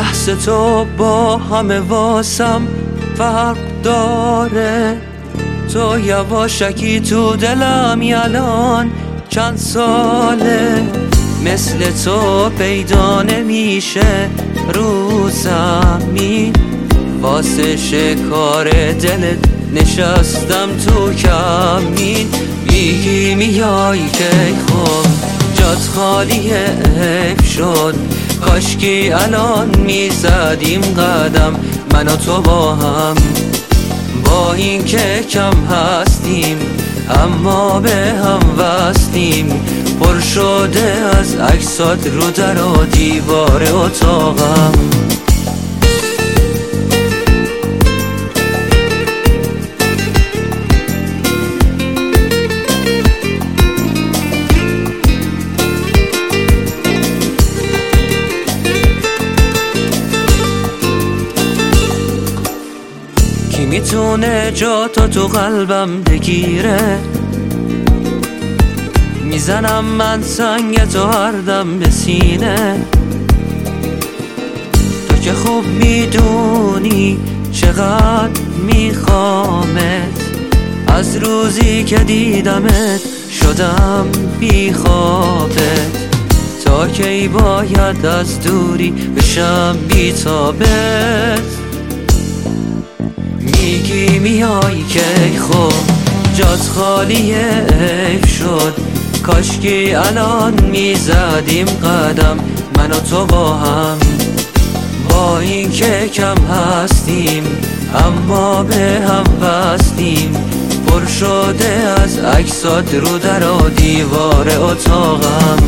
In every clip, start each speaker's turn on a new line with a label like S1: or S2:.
S1: بحث تو با همه واسم فرق داره. تو یواشکی تو دلم الان چند ساله، مثل تو پیدا نمیشه رو زمین. واسه شکار دلت نشستم تو کمین. میگی میای که خوب جات خالی حیف شد، کاشکی الان میزدیم قدم من و تو با هم. با این که کم هستیم اما به هم وصلیم، پر شده از عکسات رو در و دیوار اتاقم. کی میتونه جا تو قلبم بگیره؟ میزنم من سنگ تو هر دم به سینه. تو که خوب میدونی چقدر میخوامت، از روزی که دیدمت شدم بیخوابت. تا کی باید از دوری بشم بیتابت؟ میگی میای که خوب جات خالی حیف شد، کاشکی الان میزدیم قدم من و تو با هم. با این که کم هستیم اما به هم وصلیم، پر شده از عکسات رو در و دیوار اتاقم.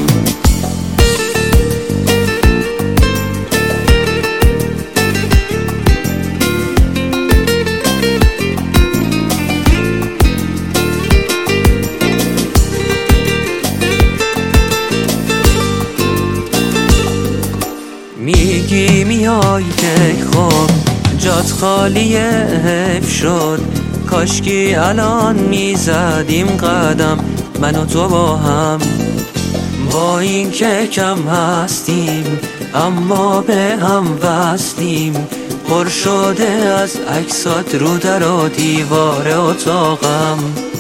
S1: میگی میای که خوب جات خالی حیف شد، کاشکی الان میزدیم قدم من و تو با هم. با این که کم هستیم اما به هم وصلیم، پر شده از عکسات رو در و دیوار اتاقم.